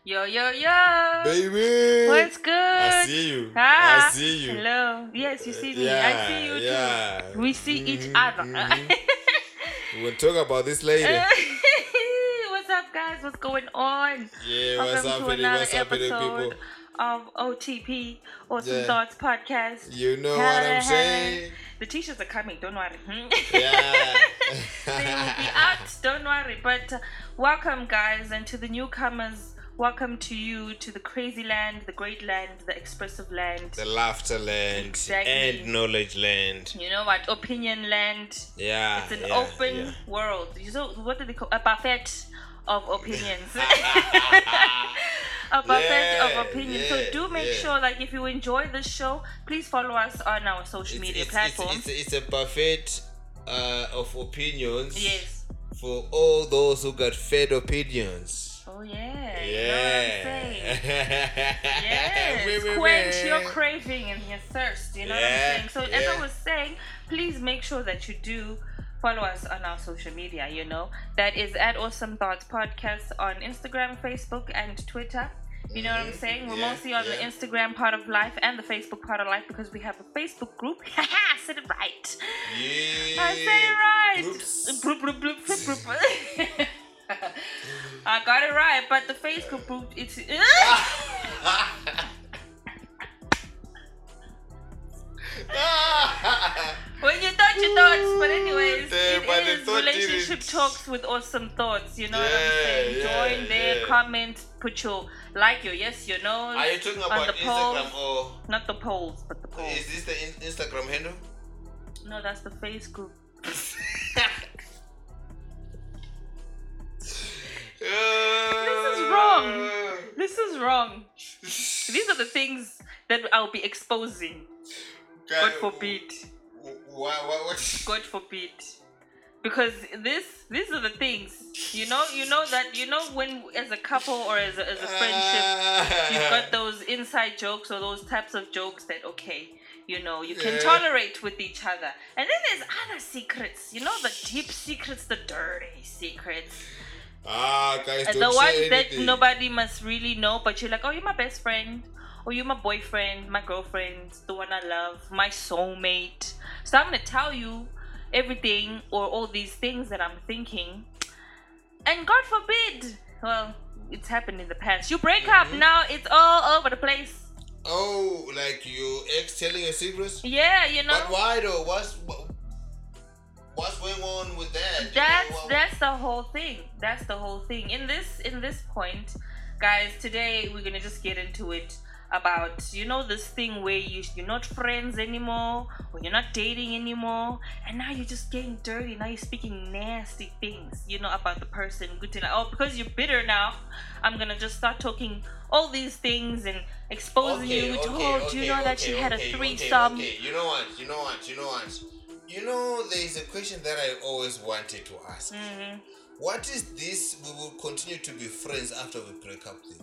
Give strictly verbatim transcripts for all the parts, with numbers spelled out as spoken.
Yo, yo, yo. Baby. What's good? I see you. Ah, I see you. Hello. Yes, you see me. Yeah, I see you yeah. too. We see each Mhm, other. mhm. We'll talk about this later. What's up, guys? What's going on? Yeah, Welcome what's up, to Philly? another What's up, Philly, episode people? of O T P, Awesome Yeah. Thoughts Podcast. You know Hello, what I'm hello. saying? The t-shirts are coming. Don't worry. Yeah. They will be out. Don't worry. But uh, welcome, guys, and to the newcomers. Welcome to you to the crazy land, the great land, the expressive land. The laughter land Exactly. and knowledge land. You know what? Opinion land. Yeah. It's an yeah, open yeah. world. So what do they call a buffet of opinions? A buffet Yeah, of opinions. So yeah, do make yeah. sure, like, if you enjoy this show, please follow us on our social It's, media it's, platforms. it's, it's, it's a buffet uh, of opinions Yes. for all those who got fed opinions. Oh yeah. Yeah. You know what I'm saying? Yes. Wee, wee, Quench wee. your craving and your thirst. You know Yeah, what I'm saying? So as I yeah. was saying, please make sure that you do follow us on our social media. You know that is at Awesome Thoughts Podcast on Instagram, Facebook, and Twitter. You know what I'm Mhm. saying? We're Yeah, mostly on the yeah. Instagram part of life and the Facebook part of life because we have a Facebook group. Haha, said it right. Yeah. I said it right. Groups. Bloop, bloop, bloop, flip, bloop. I got it right, but the Facebook group, it's. When you thought you thought, but anyways, Yeah, but the it is thought relationship didn't. talks with awesome thoughts. You know what I'm Yeah, saying? yeah, Join there, yeah. comment, put your like, your yes, your no. Are you talking on about the Instagram polls. or Not the polls, but the polls. is this the in- Instagram handle? No, that's the face group. this is wrong. This is wrong. These are the things that I'll be exposing. God forbid. What? What? What? God forbid. Because this, these are the things. You know, you know that you know when as a couple or as a, as a friendship, you've got those inside jokes or those types of jokes that okay, you know, you can Yeah. tolerate with each other. And then there's other secrets. You know, the deep secrets, the dirty secrets. Ah, guys, And don't the ones say that anything. nobody must really know, but you're like, oh, you're my best friend, or you're my boyfriend, my girlfriend, the one I love, my soulmate. So I'm gonna tell you everything or all these things that I'm thinking. And God forbid, well, it's happened in the past. You break up, Mhm. now it's all over the place. Oh, like you ex telling your secrets? Yeah, you know. But why though? What's what, what's going on with that? You That's know, what- that's the whole thing. That's the whole thing. In this in this point, guys, today we're gonna just get into it about you know this thing where you you're not friends anymore or you're not dating anymore and now you're just getting dirty. Now you're speaking nasty things, you know, about the person. Good to know. Oh, because you're bitter now, I'm gonna just start talking all these things and exposing Okay, you to okay, oh, do you okay, know that okay, she had okay, a okay, threesome? Okay, you know what? You know what? You know what? You know, there is a question that I always wanted to ask. Mhm. What is this? We will continue to be friends after we break up thing.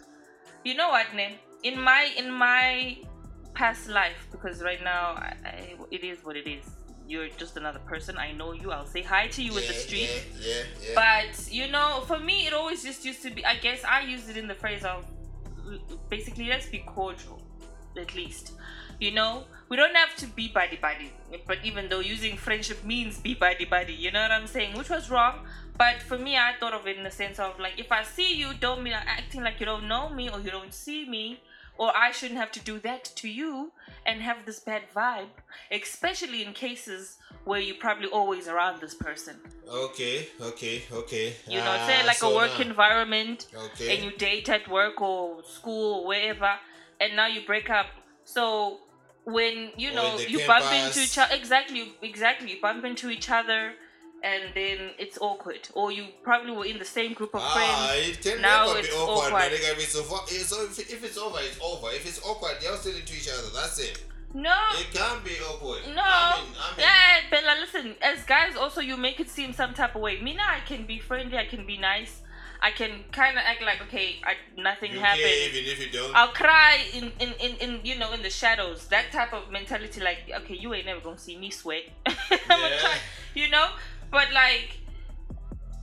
You know what, Ne? In my in my past life, because right now I, I, it is what it is. You're just another person. I know you. I'll say hi to you in the Yeah, street. Yeah, yeah, yeah. But you know, for me, it always just used to be. I guess I used it in the phrase of basically, let's be cordial, at least. You know, we don't have to be buddy buddy. But even though using friendship means be buddy buddy, you know what I'm saying? Which was wrong. But for me, I thought of it in the sense of like, if I see you, don't mean acting like you don't know me or you don't see me, or I shouldn't have to do that to you and have this bad vibe, especially in cases where you're probably always around this person. Okay, okay, okay. You know, Ah, say like so a work now- environment Okay. and you date at work or school or wherever, and now you break up. So when you Or know in the you bump campus. into each other, exactly, exactly, you bump into each other, and then it's awkward. Or you probably were in the same group of Ah, friends. it can Now never it's be awkward. awkward. But if it's, over, so if, if it's over, it's over. If it's awkward, you're still into each other. That's it. No, It can't be awkward. no, I mean, I mean, yeah, Bella. Listen, as guys, also you make it seem some type of way. Me now, I can be friendly, I can be nice, I can kind of act like okay, I, nothing you happened. care even if you don't. I'll cry in, in, in, in you know in the shadows. That type of mentality, like okay, you ain't never gonna see me sweat. I'm gonna Yeah. try, you know. But like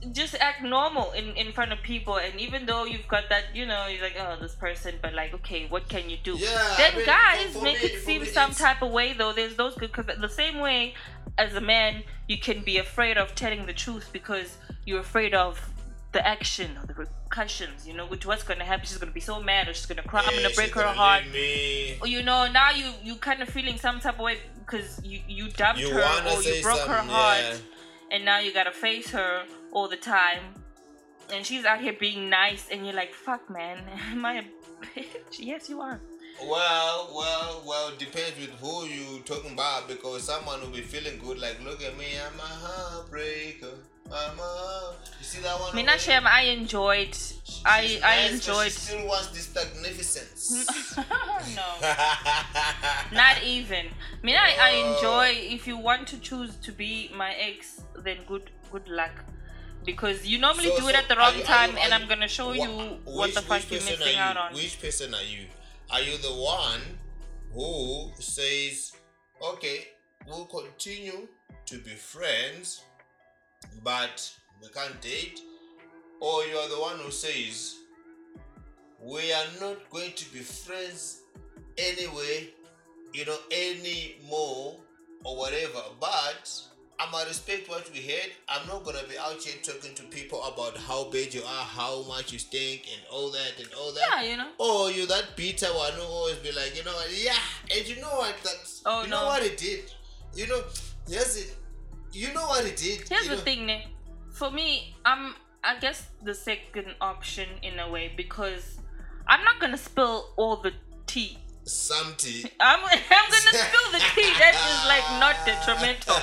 just act normal in, in front of people, and even though you've got that, you know, you're like, oh, this person, but like, okay, what can you do? Yeah, then I mean, guys for- for make me- it for seem me, some it's- type of way, though. There's those good, because the same way as a man, you can be afraid of telling the truth because you're afraid of the action or the repercussions, you know, which what's going to happen. She's going to be so mad, or she's going to cry, I'm Yeah, going to break she's her gonna heart. leave me. Or, you know, now you you kind of feeling some type of way because you, you dumped You her, wanna or you say broke her something, heart, yeah. and now you got to face her all the time. And she's out here being nice, and you're like, fuck, man, am I a bitch? Yes, you are. Well, well, well, depends with who you talking about, because someone will be feeling good, like, look at me, I'm a heartbreaker. I'm a... You see that one? Mina over there? Shem, I enjoyed, She's I, I nice, but enjoyed, She still wants this magnificence. no, not even. Mina, I, I enjoy, if you want to choose to be my ex, then good, good luck. Because you normally So- do it so at the are wrong you- are time, you- and are I'm gonna show wh- you what which- the fuck which you're person missing are out you? on. Which person are you? Are you the one who says, okay, we'll continue to be friends, but we can't date? Or you are the one who says, we are not going to be friends anyway, you know, anymore, or whatever, but I might respect what we had. I'm not gonna be out here talking to people about how bad you are, how much you stink, and all that and all that. Yeah, you know. Or you that bitter one who always be like, you know what, yeah, and you know what, that's, Oh, you no. know what it did. You know, here's it. You know what it did. Here's you the know? thing, ne? For me, I'm, I guess, the second option in a way, because I'm not gonna spill all the tea. Some tea. I'm, I'm gonna spill the tea that is like not detrimental.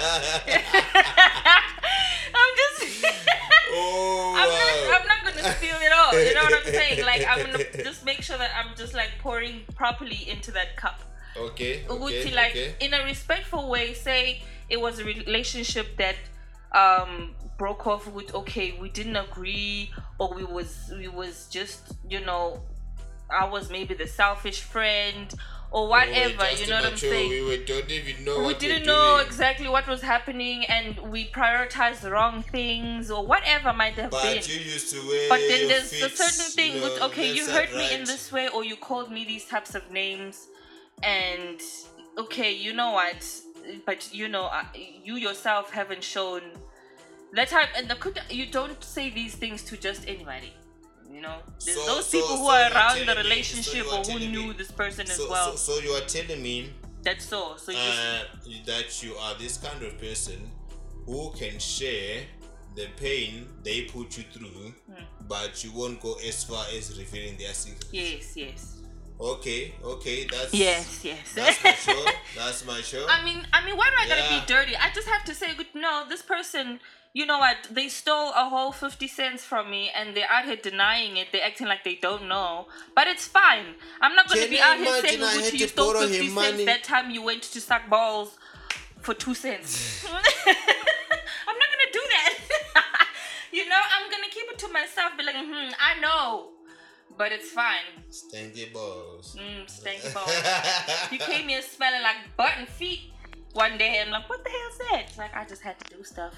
I'm just. Oh, I'm wow. not, I'm not gonna spill it all. You know what I'm saying? Like, I'm gonna just make sure that I'm just like pouring properly into that cup. Okay, Uguti, okay, like okay. in a respectful way. Say it was a relationship that um broke off with, okay, we didn't agree, or we was we was just, you know, I was maybe the selfish friend or whatever. We were just You know what I'm immature. saying? We were, don't even know We what didn't we're know doing. exactly what was happening, and we prioritized the wrong things or whatever might have But been. you used to wear But then your there's a fits, certain thing you with, know, okay, you left, hurt side, me in right. this way, or you called me these types of names, and okay, you know what? But you know, uh, you yourself haven't shown that type, and the could you don't say these things to just anybody. You know, there's So- those so- people who so are you are around the telling me- so relationship you are or who telling knew me- this person So, as well. so, so you are telling me That's so. So you just, uh, that you are this kind of person who can share the pain they put you through, Hmm. but you won't go as far as revealing their secrets. yes, yes, Okay, okay, that's yes, yes. That's my show. That's my show. I mean, I mean, why do I gotta Yeah. be dirty? I just have to say, good. No, this person, you know what? They stole a whole fifty cents from me, and they're out here denying it. They're acting like they don't know, but it's fine. I'm not gonna Can be you out here imagine saying, I had "Gucci, to you stole borrow fifty him cents money? that time you went to suck balls for two cents." I'm not gonna do that. You know, I'm gonna keep it to myself. Be like, hmm, I know, but it's fine. Stanky balls. Mm, stanky balls. You came here smelling like butt and feet one day, and I'm like, what the hell is that? It's like, I just had to do stuff.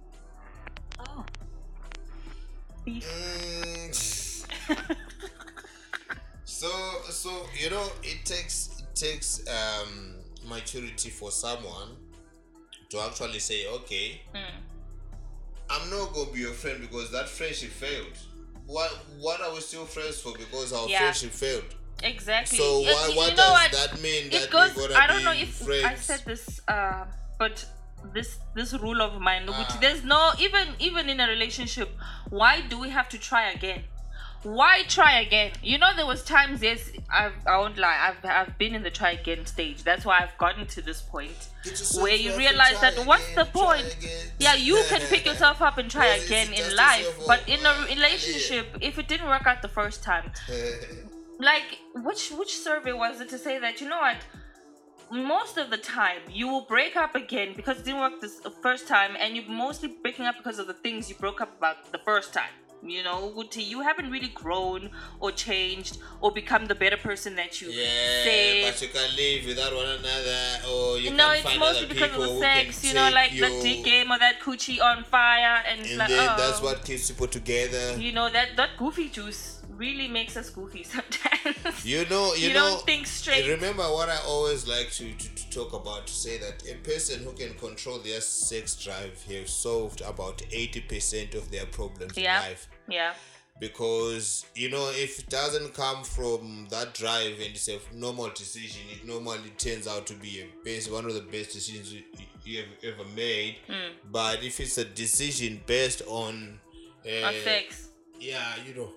Oh. Beef. Mm. so, so you know, it takes it takes um maturity for someone to actually say, okay, Mm. I'm not gonna be your friend because that friendship failed. What what are we still friends for? Because our Yeah. friendship failed. Exactly. So Uh, what you what know does what? that mean? It That goes. we're gonna I don't be know if friends? I said this, uh, but this this rule of mine, which Ah. there's no even even in a relationship. Why do we have to try again? Why try again? You know, there was times, yes, I've, I won't lie, I've, I've been in the try again stage. That's why I've gotten to this point Get yourself where you up and realize try that what's the again, try point? again. Yeah, you can pick yourself up and try Well, it's again in just life, yourself but up, in uh, a relationship, if it didn't work out the first time, like which which survey was it to say that, you know what, most of the time you will break up again because it didn't work this the first time, and you're mostly breaking up because of the things you broke up about the first time. You know, Uti, you haven't really grown or changed or become the better person that you Yeah, say. but you can live without one another, or you No, can it's find mostly other because people of the who sex, can you know, take like you, the dick game or that coochie on fire, and it's and like, then oh, that's what keeps people together. you know, that that goofy juice really makes us goofy sometimes. You know, you, You know. don't think straight. Remember what I always like to, to, to talk about, to say that a person who can control their sex drive has solved about eighty percent of their problems Yeah. in life. Yeah. Because, you know, if it doesn't come from that drive and it's a normal decision, it normally turns out to be a best, one of the best decisions you, you have ever made. Mm. But if it's a decision based on uh, On sex. yeah, you know,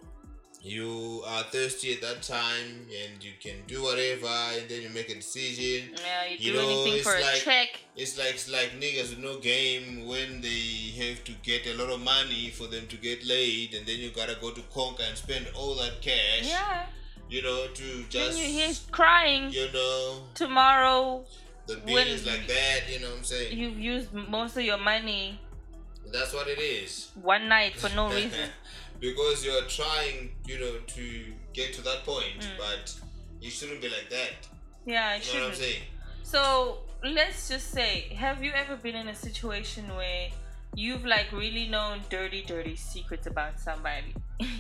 you are thirsty at that time and you can do whatever, and then you make a decision. Yeah, you, You do know, anything it's for a like- check. It's like it's like niggas with no game when they have to get a lot of money for them to get laid, and then you gotta go to Conker and spend all that cash. Yeah. You know, to Then just you hear crying you know, tomorrow. the bill when is like that. You know what I'm saying? You've used most of your money That's what it is. one night for no reason. Because you're trying, you know, to get to that point, Mm. but it shouldn't be like that. Yeah, it You know what I'm shouldn't. saying? So let's just say, have you ever been in a situation where you've like really known dirty, dirty secrets about somebody,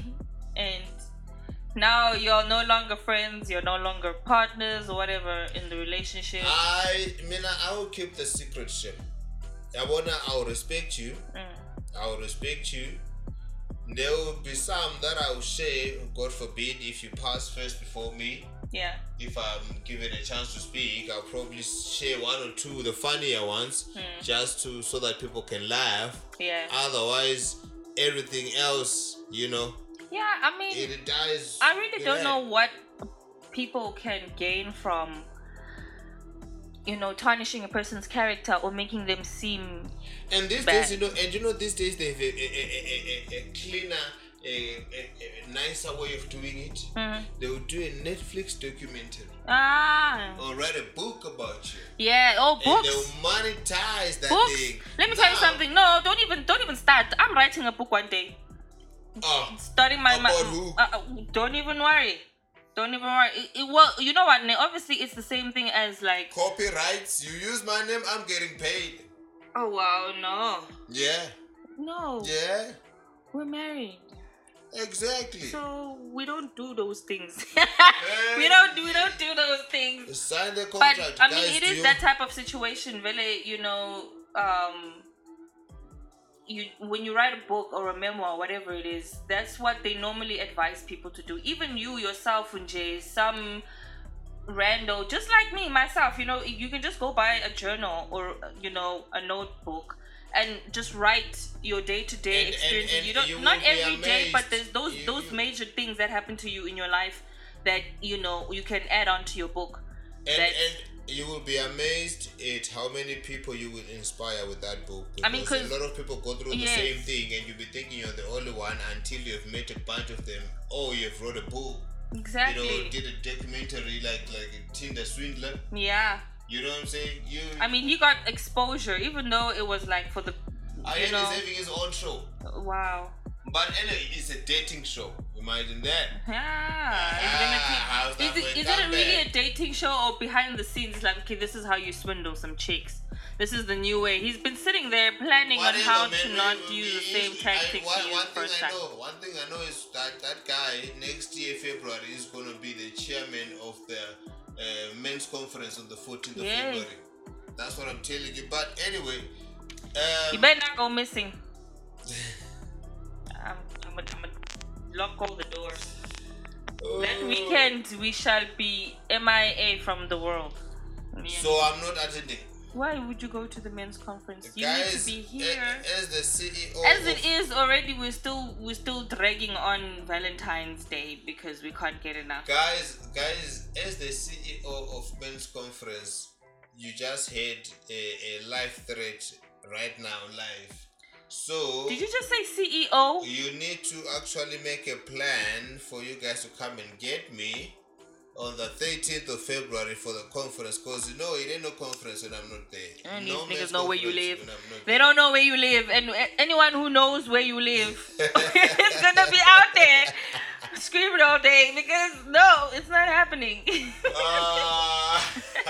and now you're no longer friends, you're no longer partners or whatever in the relationship? I mean, I will keep the secret shit. I wanna, I will respect you. Mm. I will respect you. There will be some that I will share, God forbid, if you pass first before me. Yeah. If I'm given a chance to speak, I'll probably share one or two, the funnier ones, Mm. just to so that people can laugh. Yeah. Otherwise, everything else, you know, Yeah, I mean, it dies. I really in don't that. know what people can gain from, you know, tarnishing a person's character or making them seem. And these bad. days, you know, and you know, these days they have a, a, a, a, a cleaner, a, a, a nicer way of doing it. Mhm. They will do a Netflix documentary Ah, or write a book about you. yeah. Oh, And books. they'll monetize that Books. thing. Let me tell you Now- something. No, don't even, don't even start. I'm writing a book one day. Oh, Starting my. my About who? uh, uh, don't even worry. Don't even worry. It, it, well, you know what? Ne? Obviously, it's the same thing as like. copyrights. You use my name, I'm getting paid. Oh wow, no, Yeah, no. yeah, We're married, exactly. so we don't do those things. Eh, we don't do we don't do those things. sign the But contract. I mean, guys, it do is you- that type of situation. Really, you know, um, you when you write a book or a memoir, whatever it is, that's what they normally advise people to do. Even you yourself, Unjay, some rando, just like me, myself, you know, you can just go buy a journal or you know a notebook and just write your day-to-day And- and- experiences. and you don't you not will be every day, but amazed. there's those You- those you- major things that happen to you in your life that you know you can add on to your book. And, that- and you will be amazed at how many people you will inspire with that book. I mean, Because 'cause- a lot of people go through the yes. same thing, and you'll be thinking you're the only one until you've met a bunch of them. Oh, you've wrote a book. Exactly. You know, did a documentary like like a Tinder swindler. Yeah. You know what I'm saying? You. I mean, he got exposure, even though it was like for the. Ian you know, is having his own show, wow. but anyway, it's a dating show. Imagine that. Yeah. It's Ah, gonna how's be, that is for it, a is it a really comeback? a dating show or behind the scenes? It's like, okay, this is how you swindle some chicks. This is the new way. He's been sitting there planning on Whatever, how man, to we- not we- use the we same use- tactics I, one, he one used thing first I time. know, one thing I know is that that guy next year February is gonna be the chairman of the uh, men's conference on the fourteenth of Yay. February. That's what I'm telling you. But anyway, You um, better not go missing. I'm, I'm gonna I'm lock all the doors. That uh, weekend we shall be M I A from the world. Me and So I'm not attending. Why would you go to the men's conference? You Guys, need to be a- here. as the C E O As of, it is already, we're still we're still dragging on Valentine's Day because we can't get enough. guys, guys, as the C E O of men's conference, you just had a, a life threat right now live. So Did you just say C E O? you need to actually make a plan for you guys to come and get me. on the thirteenth of February for the conference, because you know it ain't no conference when I'm not there. And no these men's niggas know where you conference live. when I'm not They there. don't know where you live, and a- anyone who knows where you live is gonna be out there screaming all day because no, it's not happening. Ah.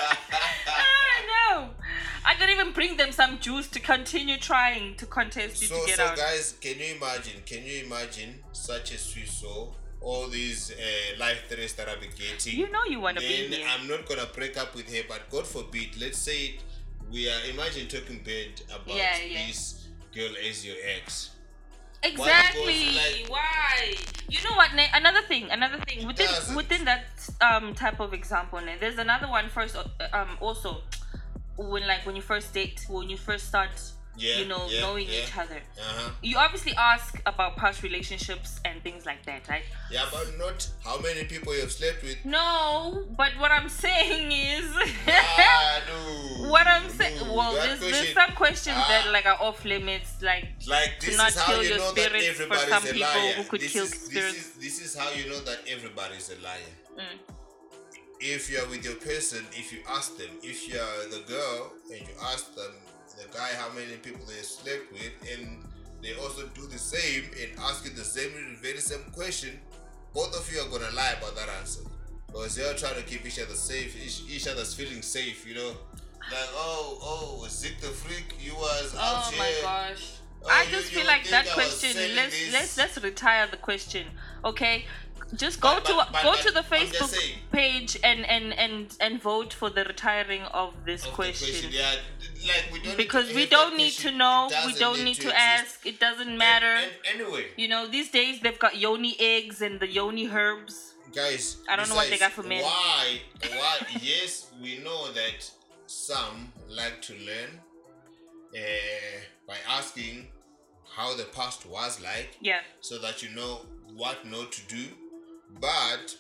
Ah, no, I could even bring them some juice to continue trying to contest you so, to get so out. guys, can you imagine? Can you imagine such as we saw all these uh, life threats that I've been getting? You know you want to be Then here. I'm not gonna break up with her, but God forbid, let's say it, we are imagine talking bad about Yeah, yeah. this girl as your ex. Exactly. like- Why? You know what? Ne? Another thing. Another thing within doesn't. within that um type of example. Ne, there's another one first. uh, Um, also, when like when you first date, when you first start, Yeah, you know, yeah, knowing yeah. each other. Uh-huh. You obviously ask about past relationships and things like that, right? Yeah, but not how many people you have slept with. No, but what I'm saying is, Ah, no. what I'm no, saying. Well, that there's, there's question- some questions Ah. that like are off limits, like Like to this not is how kill you your know that spirits for everybody some is a people liar. who could this kill is, this spirits. is this is how you know that everybody is a liar. Mm. If you are with your person, if you ask them, if you are the girl and you ask them, the guy, how many people they slept with, and they also do the same and ask you the same, very same question, both of you are gonna lie about that answer, because they are trying to keep each other safe, each, each other's feeling safe, you know. Like, oh, oh, Zeke the freak, you was out Oh here. my gosh. Oh, I you- just you feel like think that I was question. selling Let's this? let's let's retire the question, okay? Just go But- to but- but- go but to the I'm just Facebook saying. page and, and and and vote for the retiring of this Of the question. Yeah, like we don't Because need to we have don't that need to question. know, It we doesn't don't need to exist. ask. It doesn't matter. And, and anyway, You know, these days they've got yoni eggs and the yoni herbs. guys, I don't know what they besides, got for men. Why? Why? Yes, we know that some like to learn uh, by asking how the past was like, Yeah. so that you know what not to do. But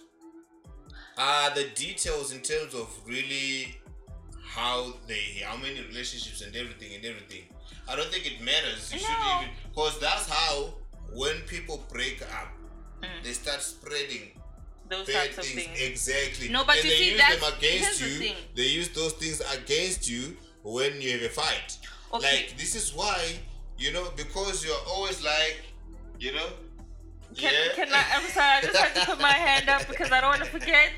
uh the details in terms of really how they, how many relationships and everything and everything, I don't think it matters. You No. shouldn't even, because that's how when people break up, Mm. they start spreading Those bad types of things. things. Exactly. No, but and you they see, use that's- them against here's the you. thing. They use those things against you when you have a fight. Okay. Like, this is why, you know, because you're always like, you know, Can, yeah. can I? I'm sorry. I just had to put my hand up because I don't want to forget.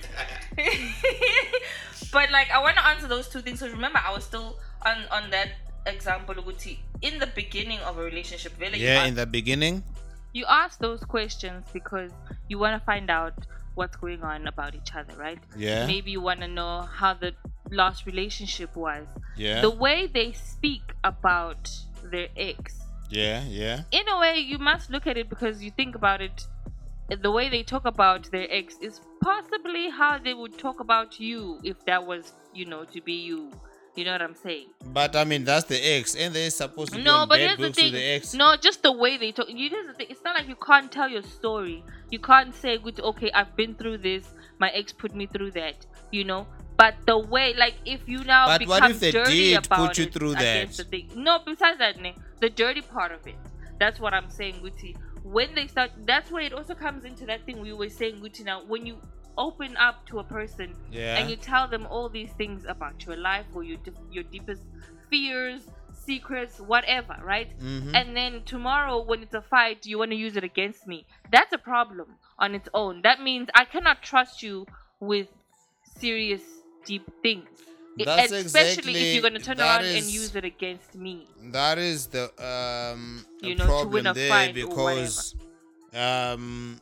But like, I want to answer those two things. So remember, I was still on on that example, Uguti. In the beginning of a relationship, really, you Yeah, ask- in the beginning. you ask those questions because you want to find out what's going on about each other, right? Yeah. Maybe you want to know how the last relationship was. Yeah. The way they speak about their ex. Yeah, yeah. In a way, you must look at it because you think about it. The way they talk about their ex is possibly how they would talk about you if that was, you know, to be you. You know what I'm saying? But I mean, that's the ex, and they're supposed to be No, on but bad here's the books with thing. the ex. No, just the way they talk. You here's the thing. It's not like you can't tell your story. You can't say, "Good, okay, I've been through this. My ex put me through that." You know. But the way, like, if you now But become what if they dirty did about put you it, through I guess that? the thing. No, besides that, ne, the dirty part of it. That's what I'm saying, Guti. When they start, that's where it also comes into that thing we were saying, Guti. Now, when you open up to a person Yeah. and you tell them all these things about your life or your dif- your deepest fears, secrets, whatever, right? Mhm. And then tomorrow, when it's a fight, you want to use it against me. That's a problem on its own. That means I cannot trust you with serious, deep things. I- That's especially if you're going to exactly- turn that around and is- use it against me. That is the um You a know, to problem win a there fight or because um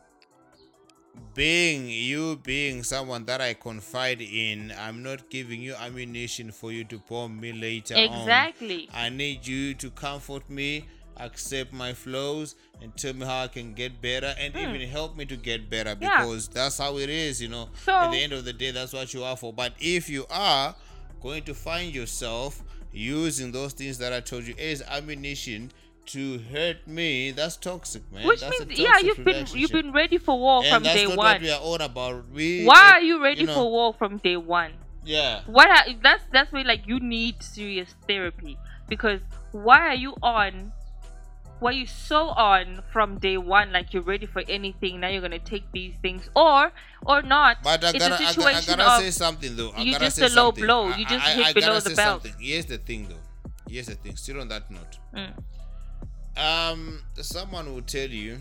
being you being someone that I confide in, I'm not giving you ammunition for you to bomb me later on. Exactly. I need you to comfort me, accept my flaws, and tell me how I can get better, and Hmm. even help me to get better, Yeah. because that's how it is, you know. So- At the end of the day, that's what you are for. But if you are going to find yourself using those things that I told you as ammunition to hurt me, that's toxic, man. Which that's means, a yeah, toxic you've been you've relationship. been ready for war and from that's day not one. what we are on about. We, Why uh, are you ready you know, for war from day one? Yeah. What are, that's that's where like you need serious therapy, because why are you on were you so on from day one, like you're ready for anything? Now you're gonna take these things, or or not? But I it's gotta, a I gotta, situation I gotta of say something though. I you gotta just say a low something. blow. I- You just I, hit I below gotta the say belt. something. Here's the thing though. Here's the thing. Still on that note. Mm. Um, someone will tell you,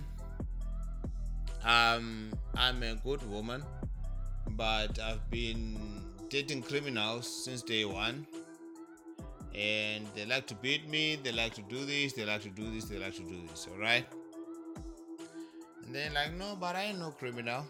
um, I'm a good woman, but I've been dating criminals since day one, and they like to beat me. They like to do this. They like to do this. They like to do this. All right. And they're like, no, but I ain't no criminal.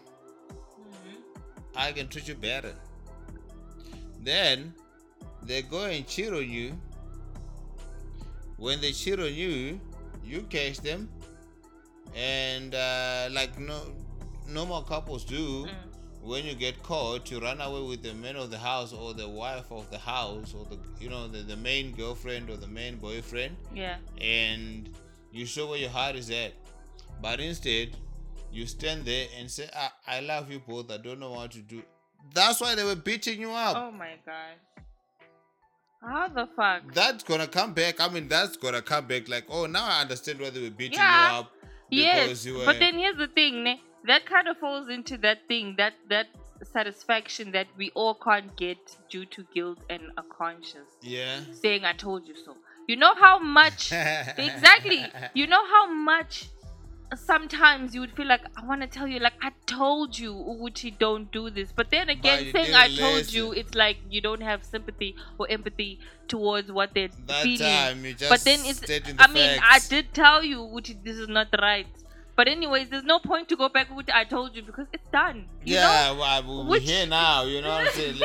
I can treat you better. Then they go and cheat on you. When they cheat on you, you catch them, and uh, like no normal couples do, Mm. when you get caught, you run away with the man of the house or the wife of the house or the you know the, the main girlfriend or the main boyfriend, Yeah. and you show where your heart is at. But instead, you stand there and say, I, I love you both, I don't know what to do. That's why they were beating you up. Oh my god. How the fuck? That's gonna come back. I mean, that's gonna come back. Like, oh, now I understand why they were beating Yeah. you up. Yes, Because you were. but then here's the thing, ne? That kind of falls into that thing, that that satisfaction that we all can't get due to guilt and a conscience. Yeah. Saying I told you so. You know how much exactly. You know how much sometimes you would feel like I want to tell you, like I told you, Uguchi, don't do this. But then again, you saying didn't I told listen. you, it's like you don't have sympathy or empathy towards what they're That feeling. time you just But then it's, stating the I mean, I facts. did tell you, Uguchi, this is not right. But anyways, there's no point to go back with I told you because it's done. You yeah, know? well, we're Which- here now. You know what I'm saying?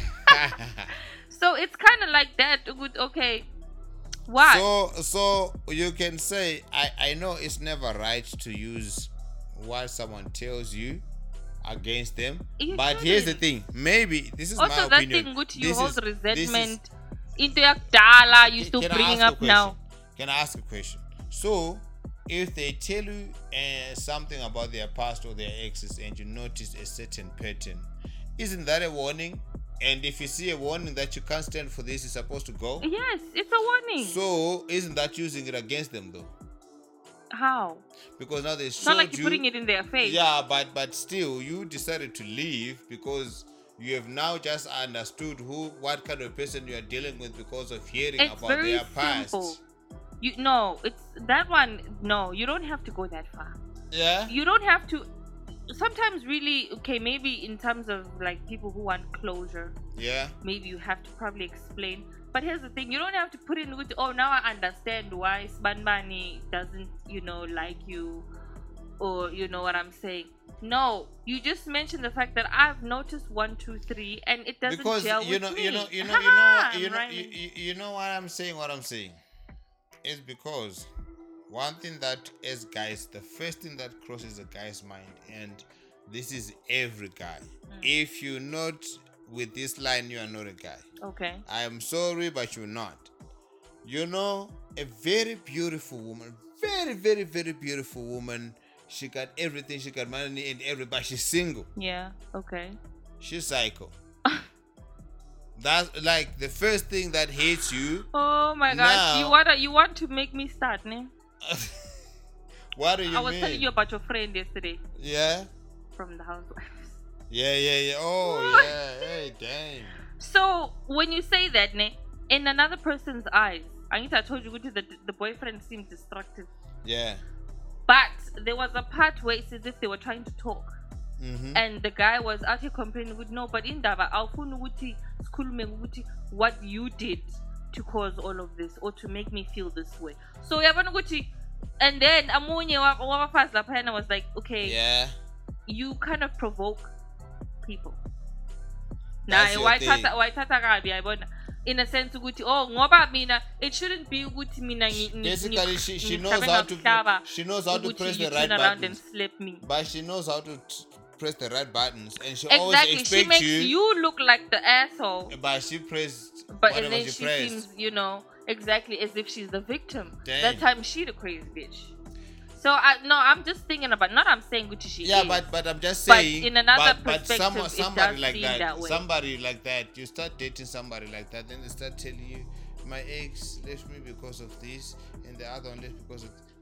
So it's kind of like that. Ugu- Okay, why? So, so you can say, I, I know it's never right to use what someone tells you against them. You But here's the shouldn't. thing. Maybe this is Also, my that opinion. thing which you This hold is- this is- resentment into your dala, you Can- still can I bringing ask a up now. question? Can I ask a question? So, if they tell you uh, something about their past or their exes and you notice a certain pattern, isn't that a warning? And if you see a warning that you can't stand for this, you're supposed to go? Yes, it's a warning. So, isn't that using it against them though? How? Because now they It's showed not like you. you're putting it in their face. Yeah, but but still, you decided to leave because you have now just understood who, what kind of person you are dealing with because of hearing It's about very their past. simple. You no, it's that one. No, you don't have to go that far. Yeah. You don't have to. Sometimes, really, okay, maybe in terms of like people who want closure, Yeah. maybe you have to probably explain. But here's the thing: you don't have to put in with, oh, now I understand why Sbanbani doesn't, you know, like you, or you know what I'm saying. No, you just mentioned the fact that I've noticed one, two, three, and it doesn't Because gel you with know, me. you know, you know, you know, what- you I'm know, rhyming. you, you, you know what I'm saying. What I'm saying is because one thing that as guys, the first thing that crosses a guy's mind, and this is every guy. Mm. If you're not with this line, you are not a guy. Okay. I am sorry, but you're not. You know, a very beautiful woman, very, very, very beautiful woman. She got everything. She got money and everybody. She's single. Yeah. Okay. She's psycho. That's like the first thing that hates you. Oh my Now- gosh! You want you want to make me start, ne? What do you I was mean? telling you about your friend yesterday Yeah, from the housewives. yeah, yeah, yeah. Oh, yeah. Hey, damn. So when you say that, ne, in another person's eyes, Anita told you that the, the boyfriend seemed destructive, Yeah. but there was a part where it's as if they were trying to talk, Mm-hmm. and the guy was out here complaining with no, but in Dava, awufuna ukuthi sikhulume ukuthi what you did to cause all of this or to make me feel this way. So uyabona ukuthi, and then amunye wabafazi laphayana was like, okay, Yeah. you kind of provoke people. That's Naye your thing. wayithatha wayithatha kabi yayibona, in a sense ukuthi oh ngoba mina it shouldn't be ukuthi mina ngi- ngi- Basically, ngi- she, she ngihlabe knows how to ngakuhlaba she knows how to ukuthi press you the right turn around and buttons. slap me. But she knows how to t- press the right buttons, and she always Exactly, she expects makes you. you look like the asshole, But she pressed but whatever and then she, she pressed. seems, you know, exactly as if she's the victim. Dang. That time she the crazy bitch. So I no, I'm just thinking about, not I'm saying Gucci she Yeah, is. but but I'm just But saying. in another but, but perspective, someone, it somebody does like seem that, that way. somebody like that, you start dating somebody like that, then they start telling you, my ex left me because of this, and the other one left because of.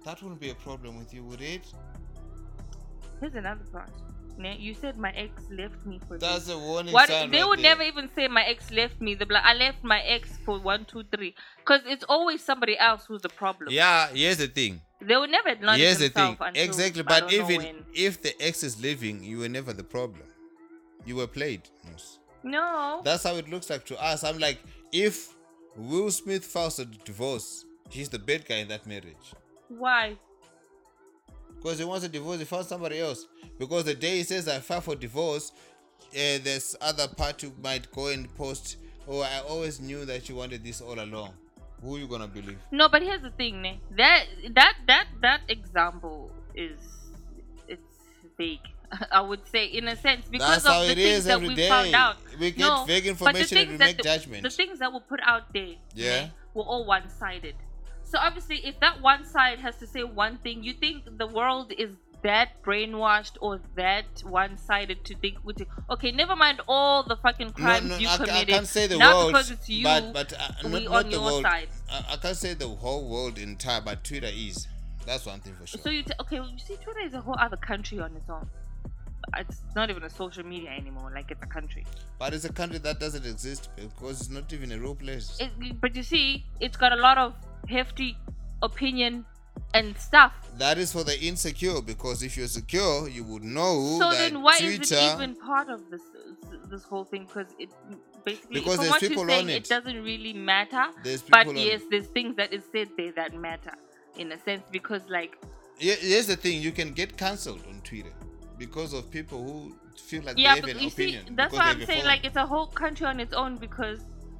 that wouldn't be a problem with you, would it? Here's another part. Ne, You said my ex left me for That's this. a warning What sign. they right would there. never even say my ex left me. They'll be like, I left my ex for one, two, three. Because it's always somebody else who's the problem. Yeah, here's the thing. They would never acknowledge Here's the thing. themselves until Exactly, I but don't know even when. if the ex is leaving, you were never the problem. You were played. Mus. No. That's how it looks like to us. I'm like, if Will Smith files a divorce, he's the bad guy in that marriage. Why? Because he wants a divorce, he found somebody else. Because the day he says I file for divorce, uh, this other party might go and post, oh, I always knew that you wanted this all along. Who are you gonna believe? No, but here's the thing, ne? That that that that example is it's vague. I would say, in a sense, because That's of how the it things is that every we day. found out. We get No, vague but the information and things we that make the, judgments. The things that were put out there, Yeah. ne, were all one-sided. So obviously, if that one side has to say one thing, you think the world is that brainwashed or that one-sided to think, okay, never mind all the fucking crimes no, no, you I, committed. I can't say the now world, because it's you, but but uh, we not, on not the your world. side. I, I can't say the whole world entire, but Twitter is. That's one thing for sure. So you t- okay? Well, you see, Twitter is a whole other country on its own. It's not even a social media anymore. Like, it's a country. But it's a country that doesn't exist because it's not even a real place. It, but you see, it's got a lot of hefty opinion and stuff. That is for the insecure, because if you're secure, you would know So that then, why Twitter. is it even part of this this whole thing? Because it basically, Because from there's what people you're saying, on it. it. doesn't really matter. There's people But on yes, it. there's things that is said there that matter, in a sense, because like. Here- Here's the thing: you can get cancelled on Twitter because of people who feel like Yeah, they but have an you opinion. see, that's because why they I'm have a saying phone. like it's a whole country on its own because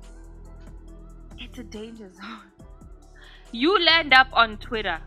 it's a danger zone. You land up on Twitter,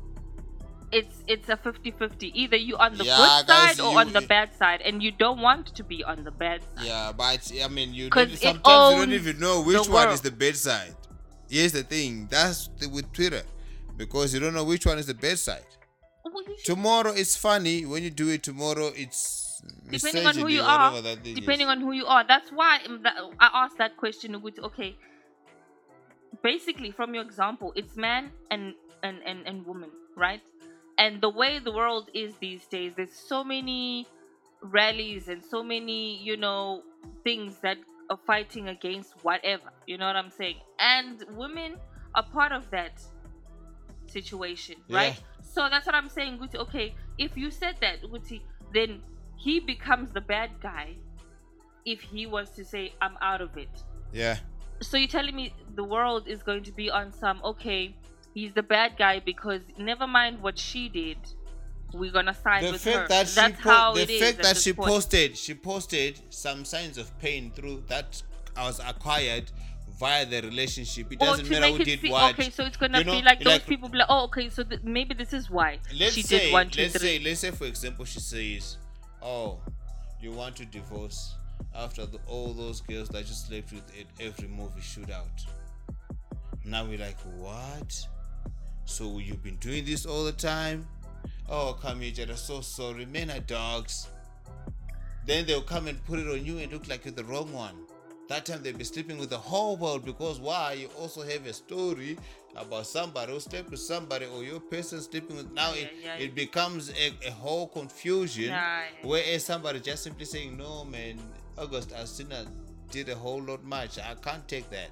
it's it's a fifty-fifty. Either you on the Yeah, good guys, side or you- on the bad side, and you don't want to be on the bad side. Yeah, but I mean, you 'Cause don't, it sometimes you don't owns even know which the one world. is the bad side. Here's the thing: that's the, with Twitter, because you don't know which one is the bad side. Well, you should- Tomorrow it's funny when you do it. Tomorrow it's depending on who misogyny, you whatever are, that thing depending is. on who you are. That's why um, that- I asked that question. Which okay, basically from your example, it's man and and and, and woman, right? And the way the world is these days, there's so many rallies and so many, you know, things that are fighting against whatever. You know what I'm saying? And women are part of that situation, right? Yeah. So that's what I'm saying, Guti. Okay, if you said that, Guti, then he becomes the bad guy if he was to say, I'm out of it. Yeah. So you're telling me the world is going to be on some, okay, he's the bad guy because never mind what she did, we're gonna side The with fact her. that she That's po- how the it is fact at that this she point. posted she posted some signs of pain through that was acquired via the relationship. It Or doesn't to matter make who it did feel, what. okay, so it's gonna You know, be like those like- people be like, oh, okay, so th- maybe this is why Let's she say, did one, two, let's three. say, let's say, for example, she says, "Oh, you want to divorce after the, all those girls that you slept with at every movie shootout." Now we're like, "What? So you've been doing this all the time?" "Oh, Kamija, I'm so sorry. Men are dogs." Then they'll come and put it on you and look like you're the wrong one. That time they'll be sleeping with the whole world because why? You also have a story about somebody who slept with somebody or your person sleeping with. Now Yeah, it, yeah. it becomes a, a whole confusion. Yeah. Whereas somebody just simply saying, "No, man, August Asina did a whole lot much. I can't take that.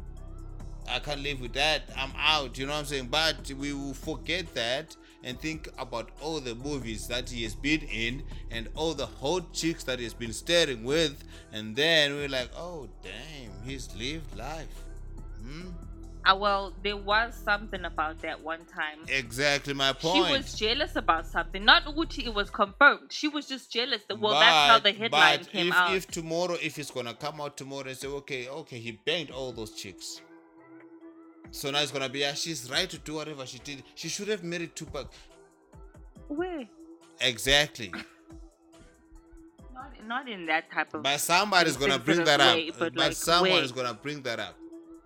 I can't live with that. I'm out." You know what I'm saying? But we will forget that and think about all the movies that he has been in and all the hot chicks that he's been staring with, and then we're like, "Oh, damn, he's lived life." Hmm? Uh, well, there was something about that one time. Exactly my She point. was jealous about something. Not Uchi, it was confirmed. She was just jealous. That, well, that's how the headline but came if, out. if tomorrow, if it's gonna come out tomorrow and say, okay, okay, he banged all those chicks. So now it's gonna be, yeah, she's right to do whatever she did. She should have married Tupac. Where? Exactly. Not, not in that type of. But somebody's gonna bring insensitive that up. way, But, but like, someone way. is gonna bring that up.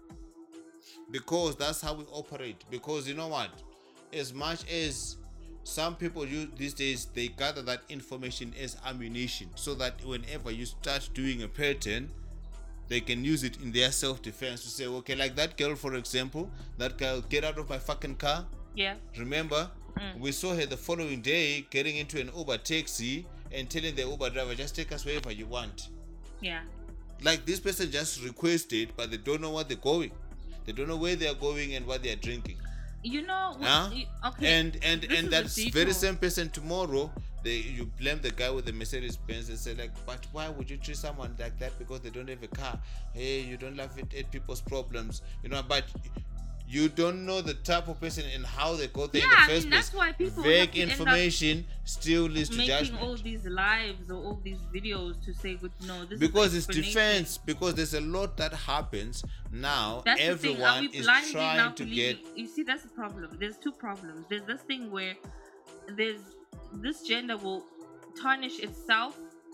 Because that's how we operate. Because you know what? As much as some people use these days, they gather that information as ammunition, so that whenever you start doing a pattern, they can use it in their self-defense to say, okay, like that girl, for example, that girl, get out of my fucking car. Yeah. Remember, Mm. We saw her the following day getting into an Uber taxi and telling the Uber driver, just take us wherever you want. Yeah. Like this person just requested, but they don't know what they're going. They don't know where they are going and what they are drinking. You know, Huh? you, okay. And and this and is a that's detour. very same person tomorrow. They you blame the guy with the Mercedes Benz and say like, but why would you treat someone like that because they don't have a car? Hey, you don't laugh at, at people's problems, you know. But you don't know the type of person and how they got there Yeah, in the I first mean, place. that's why people Vague have to end up information still leads to making judgment. all these lives or all these videos to say, good, no, this Because is it's defense, because there's a lot that happens now. That's the thing. Are Everyone we is blindly trying now to believing? get. You see, that's the problem. There's two problems. There's this thing where there's this gender will tarnish itself,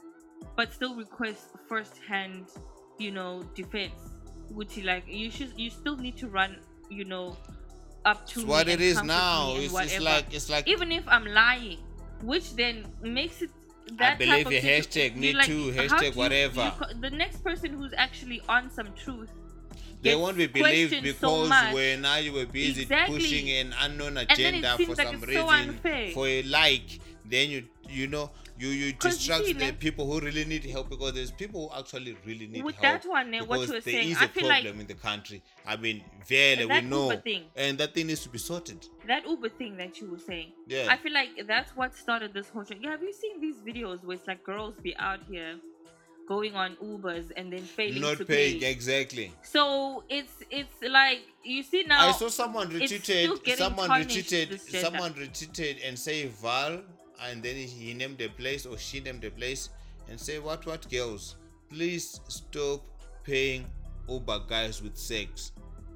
but still request first-hand, you know, defense. Which you like, you should, you still need to run, you know, up to It's me what and it is comfort me now. and It's, it's whatever. like it's like Even if I'm lying, which then makes it. That I believe type of your situ- hashtag, you me like, too, how hashtag do you- whatever. you co- the next person who's actually on some truth. they gets won't be believed questioned so because much. when now you were busy Exactly. pushing an unknown then it agenda seems for like some it's so reason, unfair. for a like, then you you know you you 'Cause you distract see, the ne- people who really need help, because there's people who actually really need With help. that one, ne, what because you were there saying, is I a feel like- problem in the country. I mean, very we That know, Uber thing. and that thing needs to be sorted. That Uber thing that you were saying. Yeah. I feel like that's what started this whole thing. Yeah, have you seen these videos where it's like girls be out here going on Ubers and then failing Not to paying pay? exactly. So it's it's like you see now. I saw someone it's retweeted. still getting Someone tarnished, retweeted. this gender. Someone retweeted and say Val, and then he named the place or she named the place and say what what girls, please stop paying Uber guys with sex.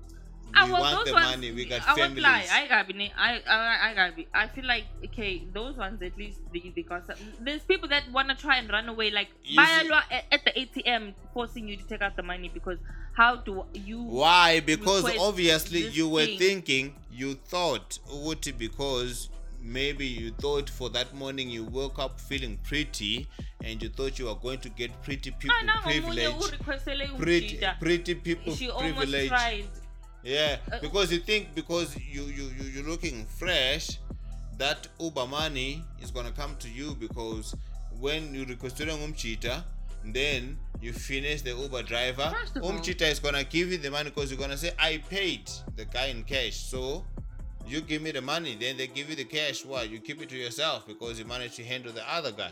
Ah, We well, want those the ones, money. We got I won't families. lie. I got be. I, I I got be. I feel like okay, those ones at least they, they got some. There's people that wanna try and run away, like You buy see- a lot at, at the A T M, forcing you to take out the money because how do you? Why? Because request obviously this you were thing? thinking, you thought, Uti, because maybe you thought for that morning you woke up feeling pretty and you thought you were going to get pretty people Ah, nangu omunye privilege. urequestele Pretty, ujida. pretty people She almost privilege. tried. Yeah, Uh, because you think because you you you you're looking fresh, that Uber money is gonna come to you because when you request umchita, then you finish the Uber driver. First of all- Umchita is gonna give you the money because you're gonna say I paid the guy in cash, so you give me the money. Then they give you the cash. Why? You keep it to yourself because you managed to handle the other guy.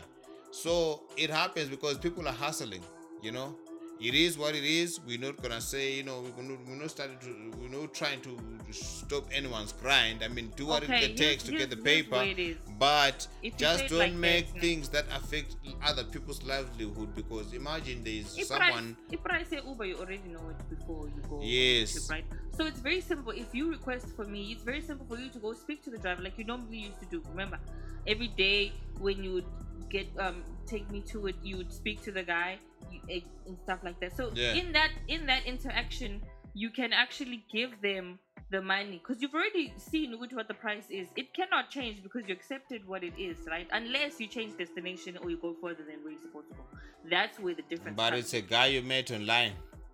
So it happens because people are hustling, you know. It is what it is. We're not gonna say, you know, we're not, we're not starting to, we're not trying to stop anyone's grind. I mean, do what Okay, it takes to here's- get the here's paper, what it is. but If you just say it don't like make that, things that affect other people's livelihood. Because imagine there is If someone. I, if I say Uber, you already know it before you go. Yes. To, right? So it's very simple. If you request for me, it's very simple for you to go speak to the driver like you normally used to do. Remember, every day when you would get um take me to it, you would speak to the guy you, eh, and stuff like that. So Yeah. in that in that interaction, you can actually give them the money because you've already seen what what the price is. It cannot change because you accepted what it is, right? Unless you change destination or you go further than where you're supposed to go. That's where the difference But comes. it's a guy you met online,